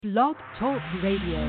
Blog Talk Radio.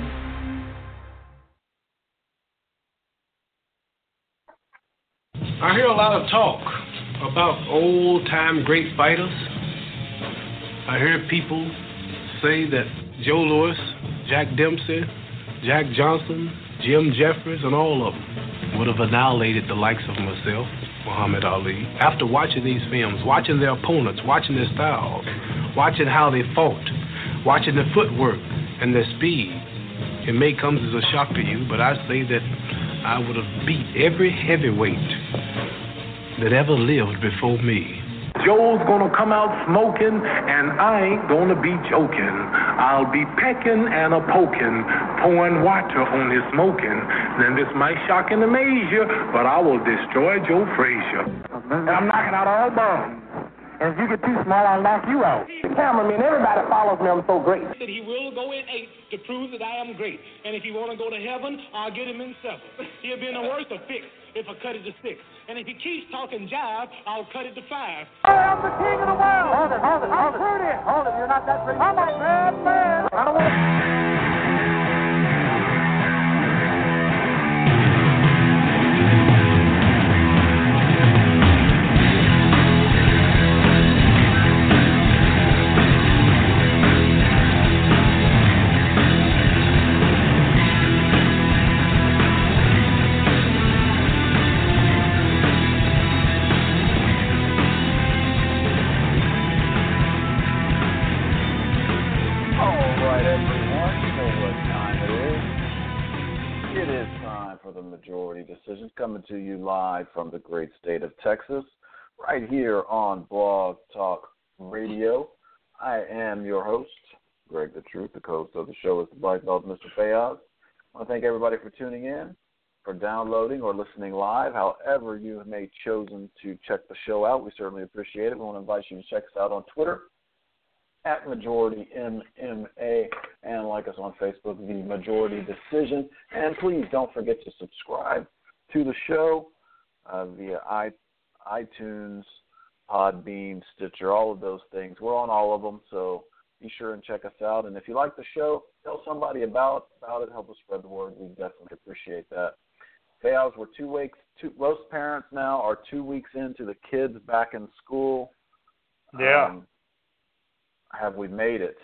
I hear a lot of talk about old-time great fighters. I hear people say that Joe Louis, Jack Dempsey, Jack Johnson, Jim Jeffries, and all of them would have annihilated the likes of myself, Muhammad Ali. After watching these films, watching their opponents, watching their styles, watching how they fought, watching their footwork and their speed, it may come as a shock to you, but I say that I would have beat every heavyweight that ever lived before me. Joe's gonna come out smoking, and I ain't gonna be joking. I'll be pecking and a-poking, pouring water on his smoking. Then this might shock and amaze you, but I will destroy Joe Frazier. And I'm knocking out all bombs. And if you get too small, I'll knock you out. Cameraman, everybody follows me. I'm so great. That he will go in 8 to prove that I am great. And if he want to go to heaven, I'll get him in 7. He'll be in the worst of 6 if I cut it to 6. And if he keeps talking jive, I'll cut it to 5. I'm the king of the world. Hold it. Hold it. You're not that great. I'm a bad man. I don't want to... Decisions coming to you live from the great state of Texas, right here on Blog Talk Radio. I am your host, Greg the Truth. The host of the show is the Black Belt, Mr. Fayaz. I want to thank everybody for tuning in, for downloading or listening live. However you may chosen to check the show out, we certainly appreciate it. We want to invite you to check us out on Twitter, at Majority MMA, and like us on Facebook, The Majority Decision. And please don't forget to subscribe to the show via iTunes, Podbean, Stitcher, all of those things. We're on all of them, so be sure and check us out. And if you like the show, tell somebody about it. Help us spread the word. We definitely appreciate that. Fayaz, we're 2 weeks. Most parents now are 2 weeks into the kids back in school. Yeah. Have we made it?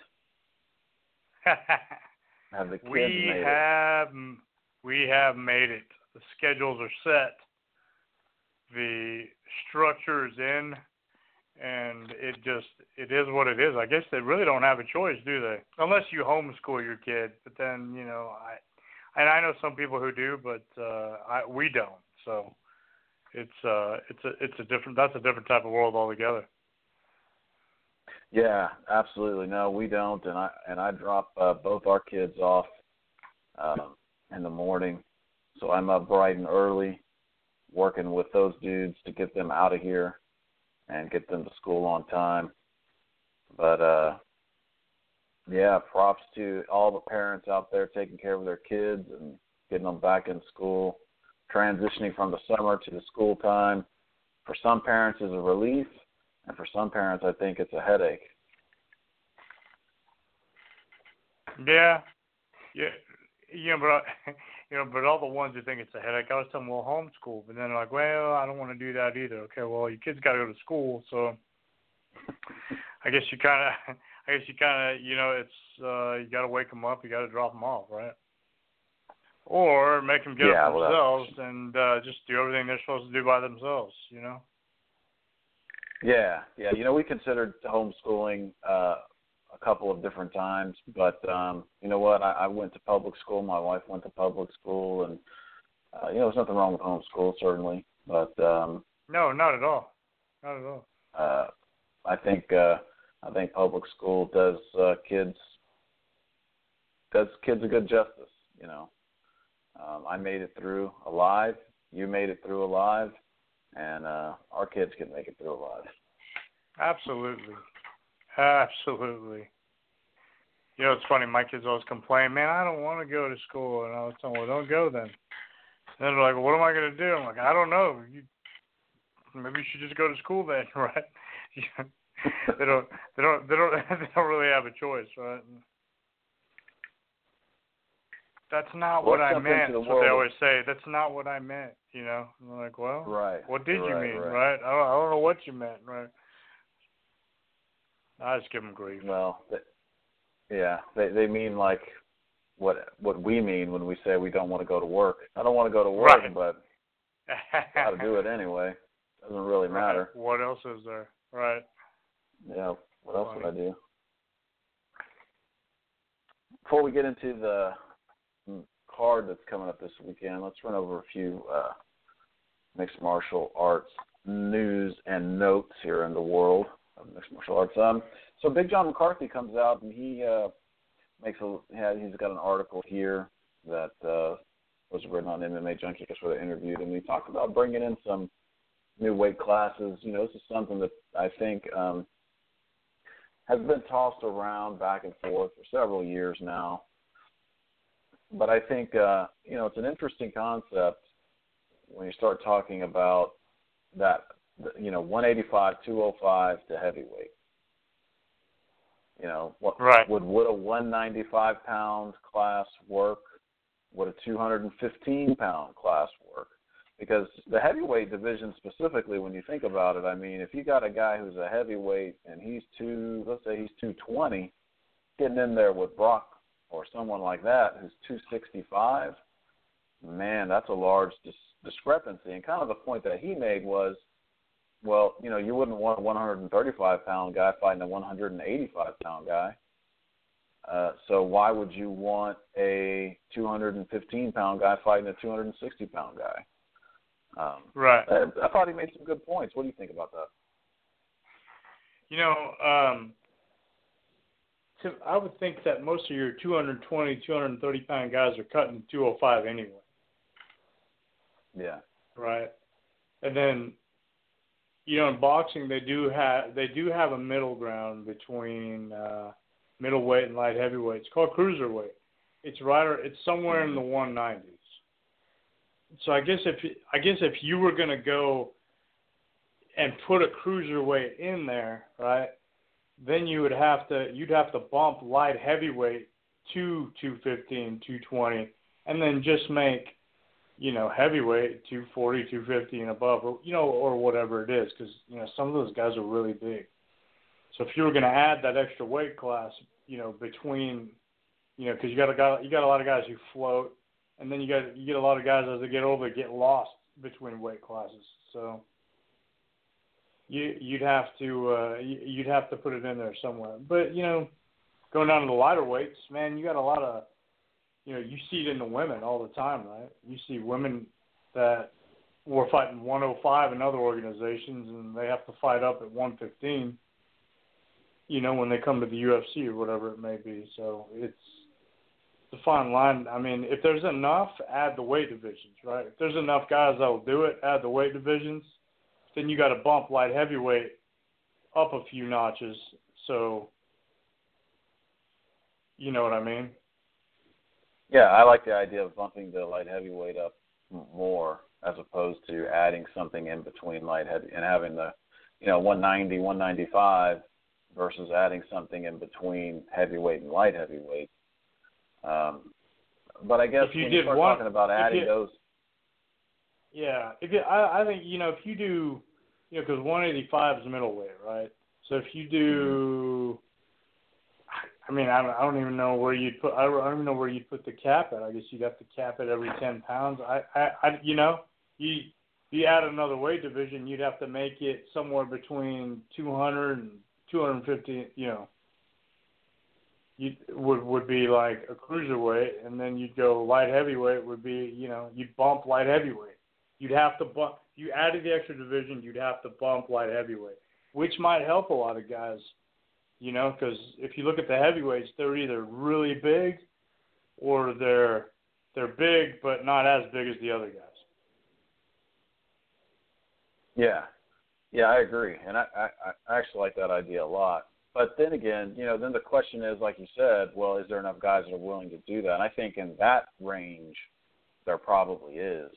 Have the kids made it? We have made it. The schedules are set. The structure is in, and it is what it is. I guess they really don't have a choice, do they? Unless you homeschool your kid. But then, I know some people who do, but we don't. So it's a different type of world altogether. Yeah, absolutely. No, we don't, and I drop both our kids off in the morning, so I'm up bright and early, working with those dudes to get them out of here and get them to school on time. But yeah, props to all the parents out there taking care of their kids and getting them back in school, transitioning from the summer to the school time. For some parents, is a relief. And for some parents, I think it's a headache. Yeah, but all the ones who think it's a headache, I was telling them, well, homeschool, but then they're like, well, I don't want to do that either. Okay, well, your kids got to go to school, so I guess you kind of, it's you got to wake them up, you got to drop them off, right? Or make them get up themselves and just do everything they're supposed to do by themselves, Yeah. We considered homeschooling a couple of different times, but you know what? I went to public school. My wife went to public school, and there's nothing wrong with homeschool, certainly, but no, not at all. Not at all. I think public school does kids a good justice. I made it through alive. You made it through alive. And our kids can make it through alive. Absolutely. It's funny, my kids always complain, man, I don't want to go to school. And I was telling them, well, don't go then. And they're like, well, what am I going to do? I'm like, I don't know. Maybe you should just go to school then, right? they don't really have a choice, right? That's not what I meant. That's what they always say. That's not what I meant, you know. I'm like, well, right. What did you mean, right? I don't know what you meant, right? I just give them grief. Well, they mean like what we mean when we say we don't want to go to work. I don't want to go to work, right. but got to do it anyway. Doesn't really matter. Right. What else is there? Right. Yeah. What else would I do? Before we get into the card that's coming up this weekend, let's run over a few mixed martial arts news and notes here in the world of mixed martial arts. So Big John McCarthy comes out and he's got an article here that was written on MMA Junkie, that's where they interviewed him. He talked about bringing in some new weight classes. You know, this is something that I think has been tossed around back and forth for several years now. But I think, it's an interesting concept when you start talking about that, 185, 205 to heavyweight. Would a 195-pound class work? Would a 215-pound class work? Because the heavyweight division specifically, when you think about it, I mean, if you got a guy who's a heavyweight and let's say he's 220, getting in there with Brock or someone like that who's 265, man, that's a large discrepancy. And kind of the point that he made was, well, you wouldn't want a 135-pound guy fighting a 185-pound guy. So why would you want a 215-pound guy fighting a 260-pound guy? Right. I thought he made some good points. What do you think about that? I would think that most of your 220, 230-pound guys are cutting 205 anyway. Yeah. Right. And then, in boxing they do have a middle ground between middleweight and light heavyweight. It's called cruiserweight. It's somewhere in the 190s. So I guess if you were going to go and put a cruiserweight in there, right, then you'd have to bump light heavyweight to 215, 220, and then just make, heavyweight 240, 250 and above, or whatever it is, because some of those guys are really big. So if you were going to add that extra weight class, between, because you got a lot of guys who float, and then you get a lot of guys as they get older get lost between weight classes. So you'd have to put it in there somewhere. But going down to the lighter weights, man, you got a lot of, you see it in the women all the time, right? You see women that were fighting 105 in other organizations, and they have to fight up at 115. When they come to the UFC or whatever it may be. So it's a fine line. I mean, if there's enough, add the weight divisions, right? If there's enough guys that will do it, add the weight divisions. Then you got to bump light heavyweight up a few notches. So, you know what I mean? Yeah, I like the idea of bumping the light heavyweight up more as opposed to adding something in between light heavy and having the, 190, 195 versus adding something in between heavyweight and light heavyweight. But I guess if you when you start talking about adding those. Yeah, I think, if you do, because 185 is middleweight, right? So if you do, I mean, I don't even know where you'd put. I don't even know where you'd put the cap at. I guess you'd have to cap it every 10 pounds. You add another weight division, you'd have to make it somewhere between 200 and 250. Would be like a cruiserweight, and then you'd go light heavyweight. Would be you'd bump light heavyweight. You'd have to bump. You added the extra division, you'd have to bump light heavyweight, which might help a lot of guys. Because if you look at the heavyweights, they're either really big or they're big but not as big as the other guys. Yeah, I agree, and I actually like that idea a lot. But then again, then the question is, like you said, well, is there enough guys that are willing to do that? And I think in that range, there probably is.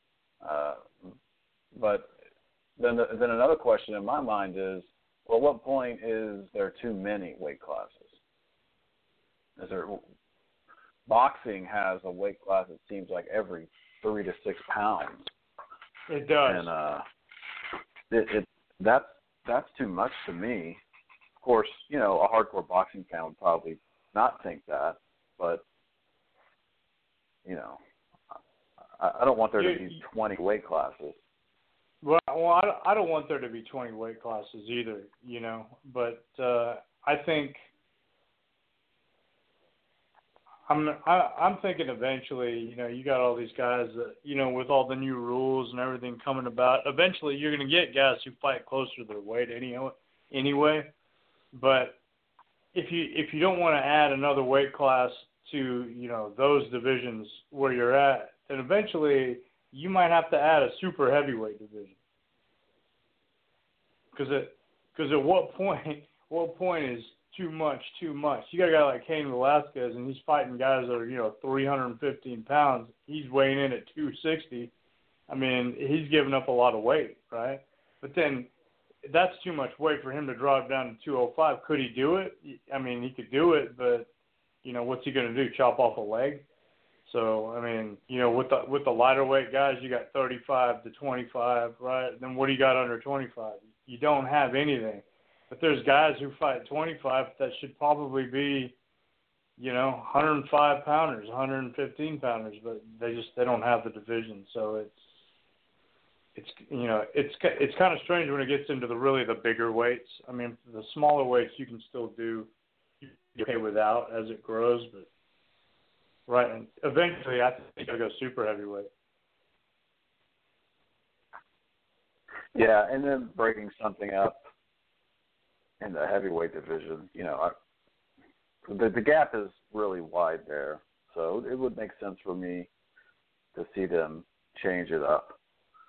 But then another question in my mind is, well, at what point is there too many weight classes? Is there boxing has a weight class, it seems like every 3 to 6 pounds. It does. And that's too much to me. Of course, you know, a hardcore boxing fan would probably not think that, but, you know, I don't want there to be 20 weight classes. Well, I don't want there to be 20 weight classes either, you know, but I think I'm thinking eventually, you know, you got all these guys that, you know, with all the new rules and everything coming about, eventually you're going to get guys who fight closer to their weight anyway. But if you don't want to add another weight class to, you know, those divisions where you're at, then eventually you might have to add a super heavyweight division. Because at what point is too much? You got a guy like Cain Velasquez, and he's fighting guys that are, you know, 315 pounds. He's weighing in at 260. I mean, he's giving up a lot of weight, right? But then that's too much weight for him to drop down to 205. Could he do it? I mean, he could do it, but, you know, what's he going to do, chop off a leg? So, I mean, you know, with the lighter weight guys, you got 35 to 25, right? Then what do you got under 25? You don't have anything. But there's guys who fight 25 that should probably be, you know, 105 pounders, 115 pounders, but they don't have the division. So it's you know, it's kind of strange when it gets into the bigger weights. I mean, the smaller weights you can still do okay without as it grows, but right, and eventually I think I'll go super heavyweight. Yeah, and then breaking something up in the heavyweight division, you know, the gap is really wide there. So it would make sense for me to see them change it up.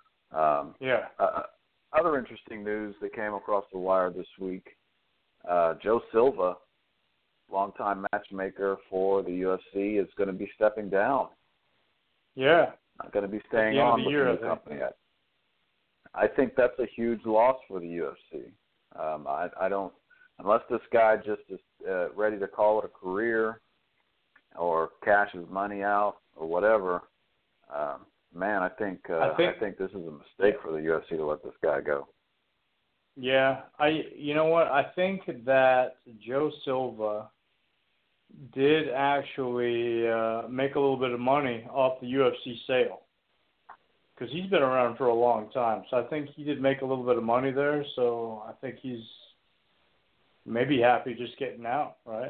Other interesting news that came across the wire this week, Joe Silva, longtime matchmaker for the UFC, is going to be stepping down. Yeah. Not going to be staying on with the new company. I think that's a huge loss for the UFC. I don't, unless this guy just is ready to call it a career or cash his money out or whatever. Man, I think this is a mistake for the UFC to let this guy go. Yeah, you know what? I think that Joe Silva did actually make a little bit of money off the UFC sale, because he's been around for a long time. So I think he did make a little bit of money there. So I think he's maybe happy just getting out, right?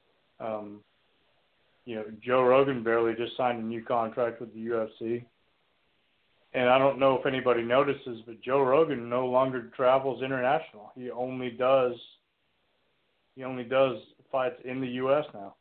You know, Joe Rogan barely just signed a new contract with the UFC. And I don't know if anybody notices, but Joe Rogan no longer travels international. He only does fights in the U.S. now.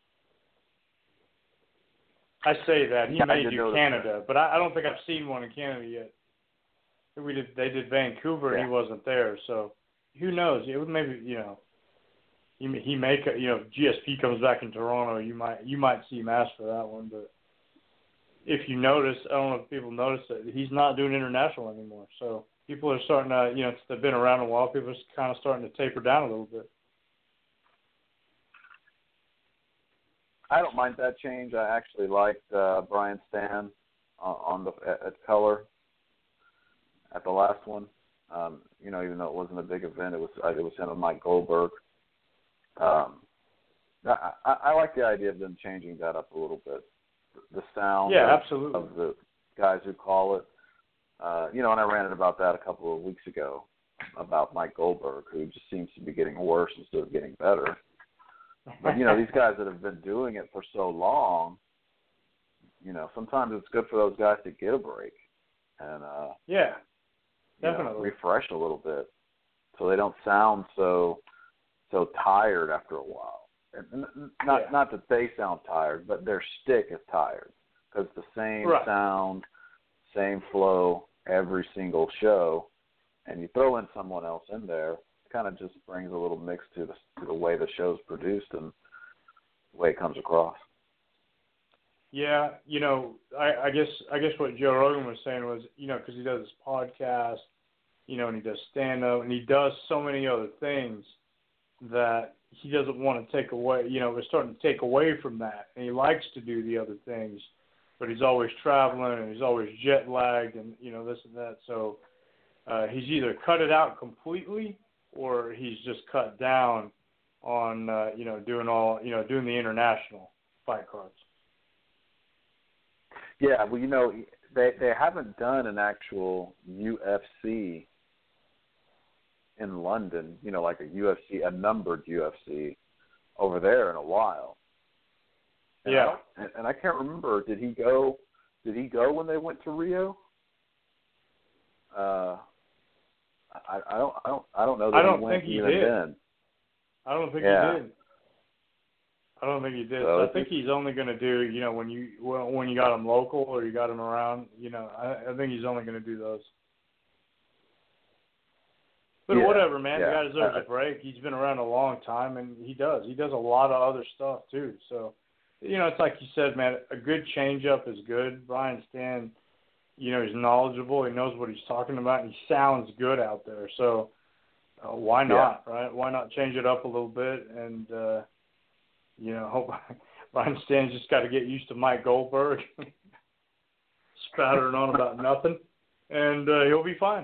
I say that. He may do Canada, but I don't think I've seen one in Canada yet. They did Vancouver, and he wasn't there. So who knows? It would maybe, you know, he may, you know, if GSP comes back in Toronto, you might see him ask for that one. But if you notice, I don't know if people notice that he's not doing international anymore. So people are starting to, you know, they've been around a while. People are kind of starting to taper down a little bit. I don't mind that change. I actually liked Brian Stan at color at the last one. You know, even though it wasn't a big event, it was him and Mike Goldberg. I like the idea of them changing that up a little bit. The sound of the guys who call it. You know, and I ranted about that a couple of weeks ago about Mike Goldberg, who just seems to be getting worse instead of getting better. But, you know, these guys that have been doing it for so long, you know, sometimes it's good for those guys to get a break and definitely refresh a little bit so they don't sound so tired after a while. And not that they sound tired, but their stick is tired because the same sound, same flow every single show, and you throw in someone else in there, it kind of just brings a little mix to the way the show's produced and the way it comes across. Yeah, you know, I guess what Joe Rogan was saying was, you know, because he does his podcast, you know, and he does stand-up, and he does so many other things that, he doesn't want to take away, we're starting to take away from that. And he likes to do the other things, but he's always traveling and he's always jet lagged and, this and that. So he's either cut it out completely or he's just cut down on, doing the international fight cards. Yeah, well, they haven't done an actual UFC in London, like a numbered UFC over there in a while. And yeah. And I can't remember, did he go when they went to Rio? I don't know that I don't he went think he even did. then. I don't think he did. I don't think he did. So I think he's only going to do, when you got him local or you got him around, I think he's only going to do those. But whatever, man. The guy deserves a break. He's been around a long time, and he does. He does a lot of other stuff, too. So, it's like you said, man, a good change-up is good. Brian Stann, he's knowledgeable. He knows what he's talking about, and he sounds good out there. So why not, right? Why not change it up a little bit and, hope Brian Stann's just got to get used to Mike Goldberg spattering on about nothing, and he'll be fine.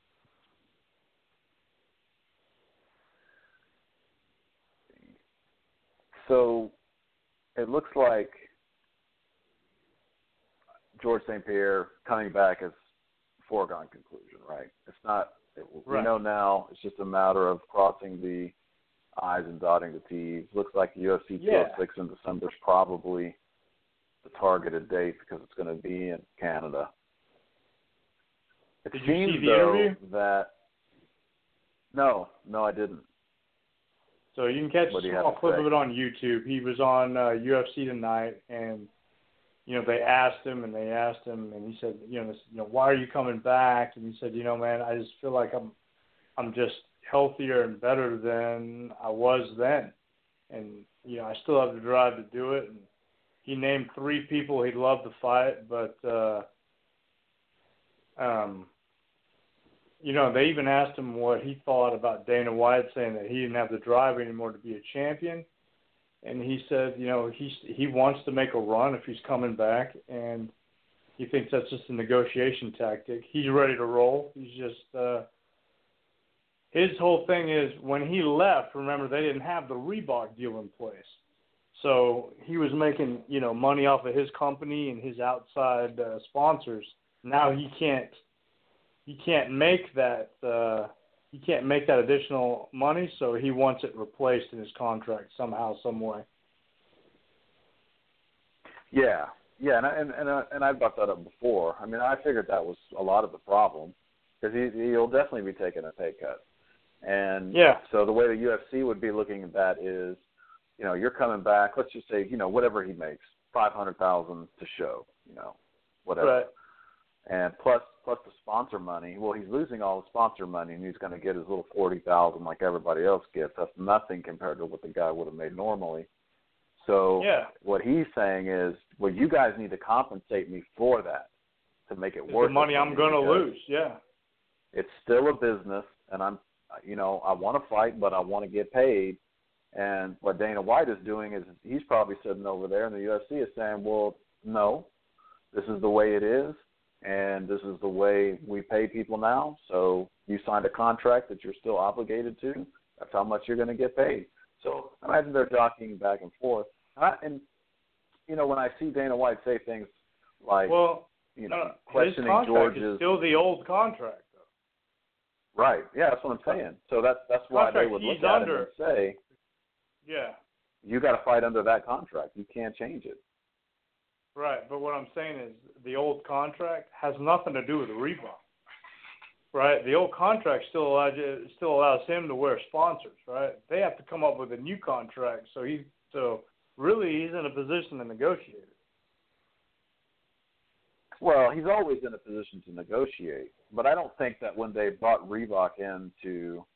So it looks like George St. Pierre coming back is a foregone conclusion, right? It's not. We know now it's just a matter of crossing the I's and dotting the T's. Looks like UFC 206 in December is probably the targeted date because it's going to be in Canada. It Did seems, you see the though, interview? that no, I didn't. So you can catch a small clip of it on YouTube. He was on UFC Tonight, and they asked him, and he said, why are you coming back? And he said, man, I just feel like I'm just healthier and better than I was then, and I still have the drive to do it. And he named 3 people he'd love to fight, but they even asked him what he thought about Dana White saying that he didn't have the drive anymore to be a champion. And he said, he wants to make a run if he's coming back, and he thinks that's just a negotiation tactic. He's ready to roll. He's just his whole thing is when he left, remember, they didn't have the Reebok deal in place. So he was making, money off of his company and his outside sponsors. Now he can't make that additional money, so he wants it replaced in his contract somehow, some way. Yeah, and I brought that up before. I mean, I figured that was a lot of the problem because he'll definitely be taking a pay cut, and so the way the UFC would be looking at that is, you're coming back. Let's just say, whatever he makes, $500,000 to show, whatever. Right. And plus the sponsor money. Well, he's losing all the sponsor money, and he's going to get his little $40,000 like everybody else gets. That's nothing compared to what the guy would have made normally. So what he's saying is, well, you guys need to compensate me for that to make it worth the money I'm going to lose. Yeah, it's still a business, and I want to fight, but I want to get paid. And what Dana White is doing is he's probably sitting over there, and the UFC is saying, well, no, this is the way it is. And this is the way we pay people now. So you signed a contract that you're still obligated to. That's how much you're going to get paid. So imagine they're jockeying back and forth. And when I see Dana White say things like, questioning his George's, is still the old contract, though. Right. Yeah, that's what I'm saying. So that's why they would look at it and say, you got to fight under that contract. You can't change it. Right, but what I'm saying is the old contract has nothing to do with Reebok, right? The old contract still allows him to wear sponsors, right? They have to come up with a new contract, so really he's in a position to negotiate it. Well, he's always in a position to negotiate, but I don't think that when they brought Reebok into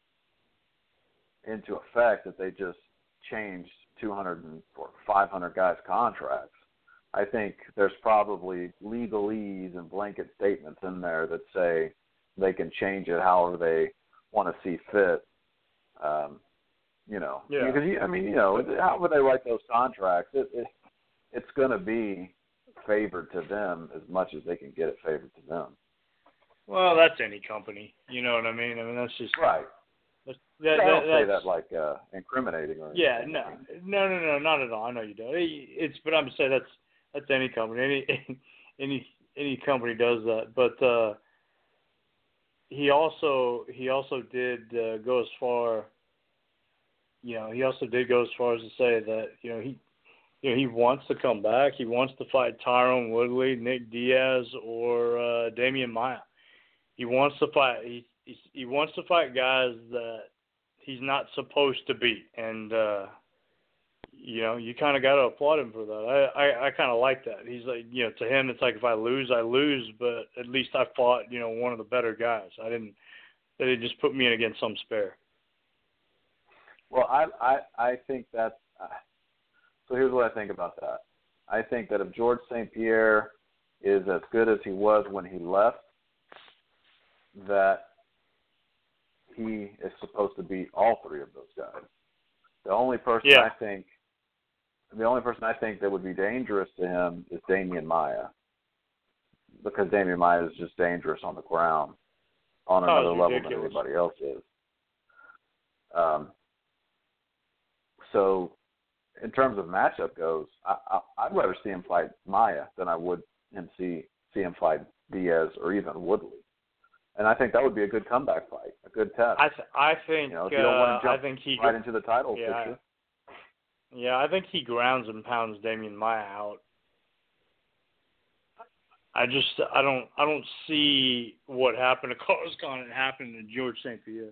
effect that they just changed 200 or 500 guys' contracts. I think there's probably legalese and blanket statements in there that say they can change it however they want to see fit. Yeah. Yeah. Because how would they write those contracts? It's going to be favored to them as much as they can get it favored to them. Well, that's any company. You know what I mean? I mean, that's just right. I don't say that like incriminating or anything. Yeah, no, not at all. I know you don't. But I'm saying that's any company. Any company does that. But he also did go as far. He also did go as far as to say that he wants to come back. He wants to fight Tyron Woodley, Nick Diaz, or Damian Maia. He wants to fight. He wants to fight guys that he's not supposed to beat, and you kind of got to applaud him for that. I kind of like that. He's like, to him, it's like if I lose, I lose, but at least I fought, one of the better guys. They didn't just put me in against some spare. Well, I think that. So here's what I think about that. I think that if George St. Pierre is as good as he was when he left, that he is supposed to beat all three of those guys. The only person I think that would be dangerous to him is Damian Maia, because Damian Maia is just dangerous on the ground on another level than anybody else is. So, in terms of matchup goes, I'd rather see him fight Maia than I would see him fight Diaz or even Woodley. And I think that would be a good comeback fight, a good test. I think if you don't want to jump right into the title picture. Yeah, I think he grounds and pounds Damian Maia out. I don't see what happened to Carlos Condit happening to George St. Pierre.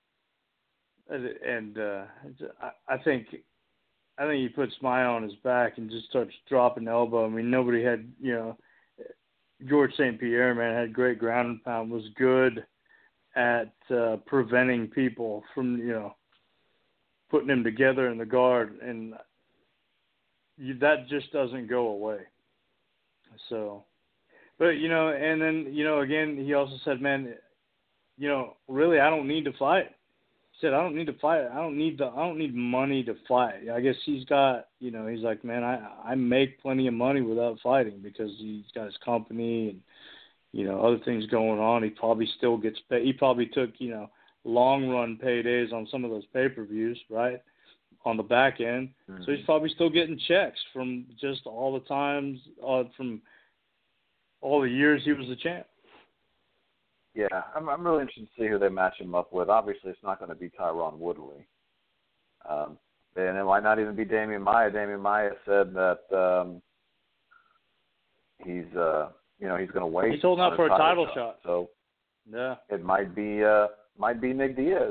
And I think he puts Maia on his back and just starts dropping the elbow. I mean, nobody had, George St. Pierre, man, had great ground and pound, was good at preventing people from, putting them together in the guard, and that just doesn't go away. So, but, and then, again, he also said, man, really, I don't need to fight. He said, I don't need to fight. I don't need money to fight. I guess he's got, he's like, man, I make plenty of money without fighting because he's got his company and, other things going on. He probably still gets paid. He probably took, long run paydays on some of those pay-per-views, right, on the back end. Mm-hmm. So he's probably still getting checks from just all the times, from all the years he was the champ. Yeah, I'm really interested to see who they match him up with. Obviously, it's not going to be Tyron Woodley. And it might not even be Damian Maia. Damian Maia said that he's going to wait. He's holding out for a title shot. So yeah, it might be Nick Diaz.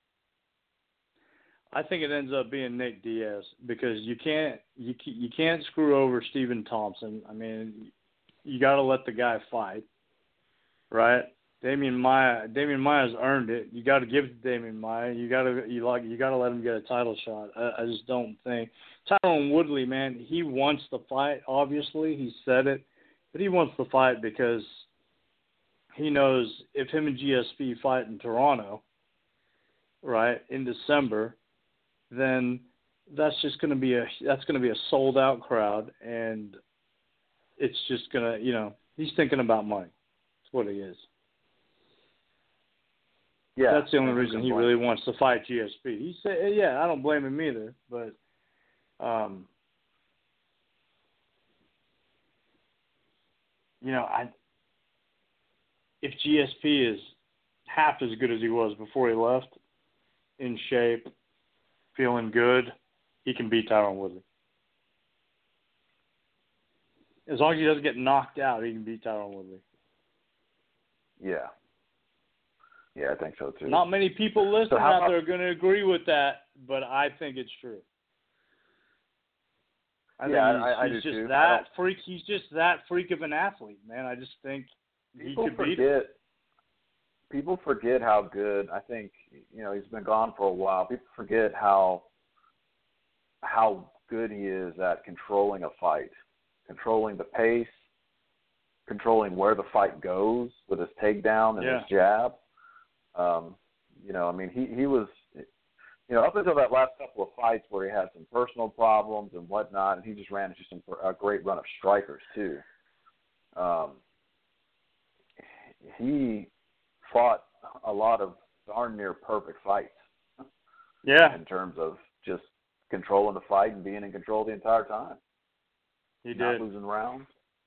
I think it ends up being Nick Diaz because you can't screw over Stephen Thompson. I mean, you got to let the guy fight, right? Damian Maia's earned it. You got to give it to Damian Maia. You got to let him get a title shot. I just don't think Tyron Woodley, man, he wants to fight. Obviously, he said it, but he wants to fight because he knows if him and GSP fight in Toronto, right, in December, then that's going to be a sold out crowd, and it's just gonna, he's thinking about money. That's what he is. Yeah, that's the only reason he really wants to fight GSP. He said, I don't blame him either, but if GSP is half as good as he was before he left, in shape, feeling good, he can beat Tyron Woodley. As long as he doesn't get knocked out, he can beat Tyron Woodley. Yeah. Yeah, I think so too. Not many people listening out there are going to agree with that, but I think it's true. I think he's just that freak. He's just that freak of an athlete, man. I just think he could beat him. People forget how good. I think he's been gone for a while. People forget how good he is at controlling a fight, controlling the pace, controlling where the fight goes with his takedown and his jab. He was up until that last couple of fights where he had some personal problems and whatnot, and he just ran into a great run of strikers too. He fought a lot of darn near perfect fights. Yeah. In terms of just controlling the fight and being in control the entire time. He Not did. losing rounds.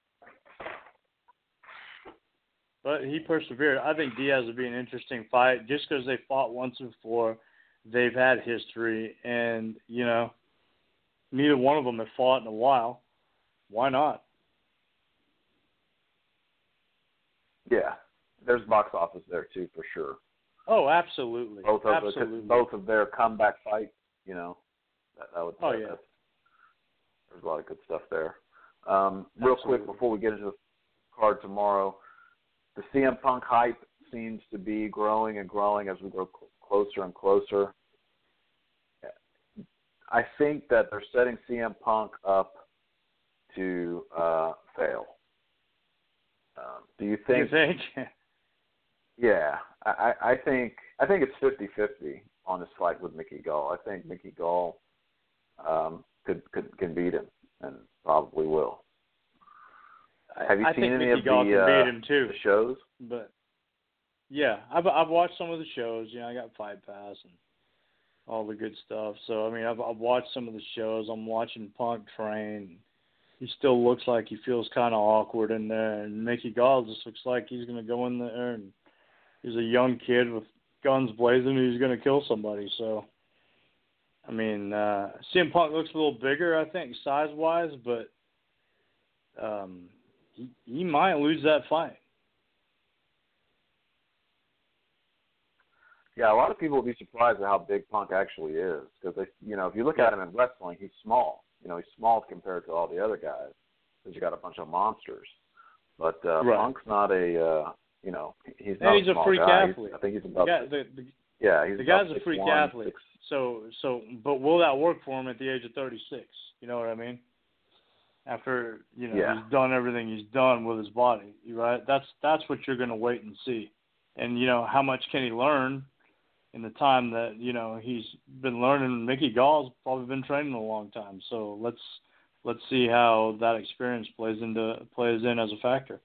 But he persevered. I think Diaz would be an interesting fight just because they fought once before. They've had history, and, neither one of them have fought in a while. Why not? Yeah. There's box office there, too, for sure. Oh, absolutely. Both of their comeback fights, that would Oh, yeah. There's a lot of good stuff there. Real quick, before we get into the card tomorrow, the CM Punk hype seems to be growing and growing as we go closer and closer. I think that they're setting CM Punk up to fail. Do you think? Yeah, I think it's 50-50 on his fight with Mickey Gall. I think Mickey Gall can beat him and probably will. Have you seen any of the shows? But yeah, I've watched some of the shows. I got Fight Pass and all the good stuff. So I mean, I've watched some of the shows. I'm watching Punk train. He still looks like he feels kind of awkward in there, and Mickey Gall just looks like he's going to go in there and he's a young kid with guns blazing and he's going to kill somebody. So, I mean, CM Punk looks a little bigger, I think, size-wise, but he might lose that fight. Yeah, a lot of people will be surprised at how big Punk actually is because, if you look at him in wrestling, he's small. He's small compared to all the other guys because you got a bunch of monsters. But right. Punk's not a, he's not he's a small freak guy. athlete. I think he's about. He's the guy's a freak 6'1", athlete. But will that work for him at the age of 36? You know what I mean? After he's done everything he's done with his body, right? That's what you're going to wait and see. And how much can he learn in the time that he's been learning? Mickey Gall's probably been training a long time, so let's see how that experience plays in as a factor.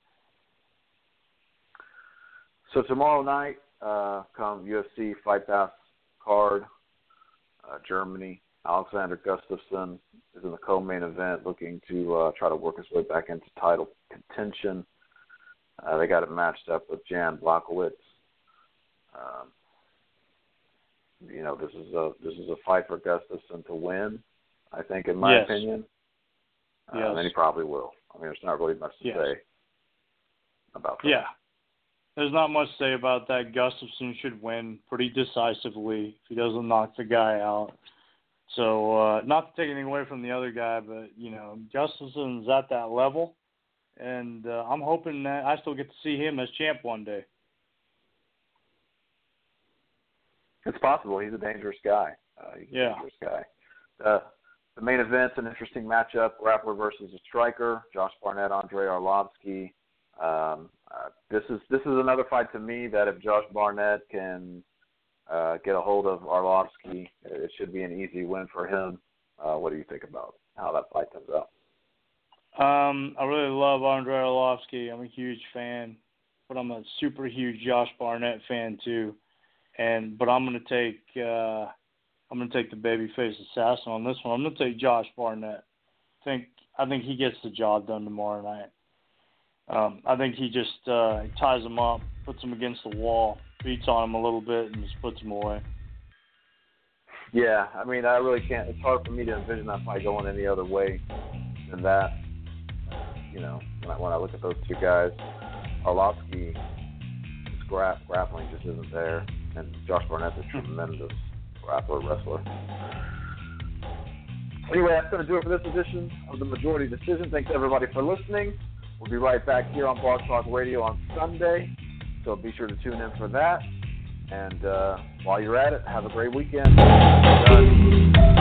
So tomorrow night, come UFC Fight Pass card, Germany. Alexander Gustafsson is in the co-main event, looking to try to work his way back into title contention. They got it matched up with Jan Blachowicz. This is a fight for Gustafsson to win, I think, in my opinion. And he probably will. I mean, there's not really much to say about that. Yeah. There's not much to say about that. Gustafsson should win pretty decisively if he doesn't knock the guy out. So, not to take anything away from the other guy, but, Gustafsson's at that level. And I'm hoping that I still get to see him as champ one day. It's possible. He's a dangerous guy. Dangerous guy. The main event's an interesting matchup, grappler versus a striker, Josh Barnett, Andrei Arlovsky. This is another fight to me that if Josh Barnett can get a hold of Arlovsky, it should be an easy win for him. What do you think about how that fight comes out? I really love Andrei Arlovsky. I'm a huge fan, but I'm a super huge Josh Barnett fan too. But I'm going to take the babyface assassin on this one. I'm going to take Josh Barnett. I think he gets the job done tomorrow night. I think he just ties him up, puts him against the wall, beats on him a little bit, and just puts him away. Yeah, I mean, I really can't. It's hard for me to envision that fight going any other way than that. When I look at those two guys, Arlovsky, his grappling just isn't there. And Josh Barnett's a tremendous wrestler. Anyway, that's going to do it for this edition of the Majority Decision. Thanks, everybody, for listening. We'll be right back here on Blog Talk Radio on Sunday, so be sure to tune in for that. And while you're at it, have a great weekend. Done.